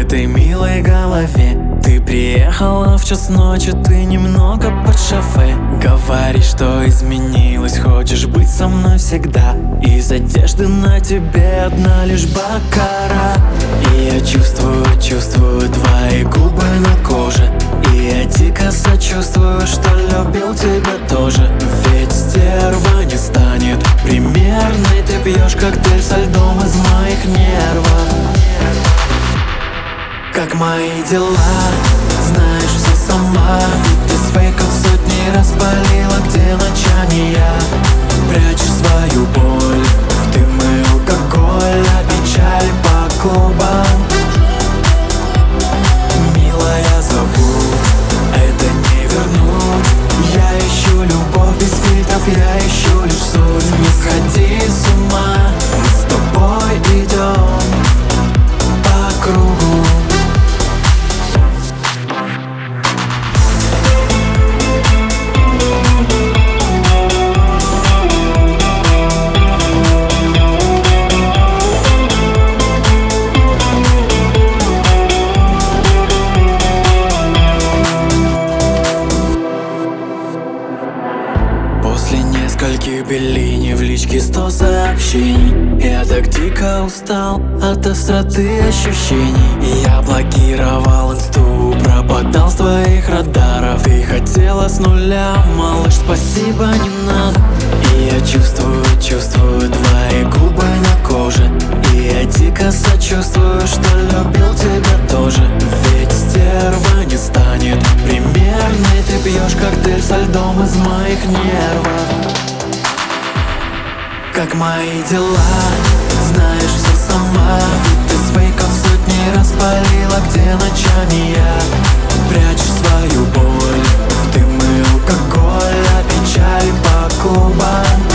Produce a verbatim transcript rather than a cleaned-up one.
этой милой голове. Ты приехала в час ночи, ты немного под шофе. Говоришь, что изменилась, хочешь быть со мной всегда. Из одежды на тебе одна лишь баккара. И я чувствую, чувствую твои губы на коже. И я дико сочувствую, что любил тебя тоже. Ведь стерва не станет примерной. Ты пьешь коктейль со льдом из моих нервов. Как мои дела, знаешь все сама. Ведь ты с фейков сотни раз палила, где ночами я прячу свою боль в дым и алкоголь, а печаль по клубам. Милая, забудь, это не вернуть. Я ищу любовь без фильтров, я ищу лишь суть. Не сходи с ума, мы с тобой идем по кругу. После нескольких беллини в личке сто сообщений. Я так дико устал от остроты ощущений. И я блокировал инсту, пропадал с твоих радаров. Ты хотела с нуля, малыш, спасибо, не надо. И я чувствую, чувствую твои губы на коже. И я дико сочувствую, что любил тебя тоже. Ведь стерва не станет примерной. Ты пьешь коктейль со льдом из моих нервов. Как мои дела, знаешь все сама. Ведь ты с фейков сотни раз палила, где ночами я прячу свою боль в дым и алкоголь, а печаль по клубам.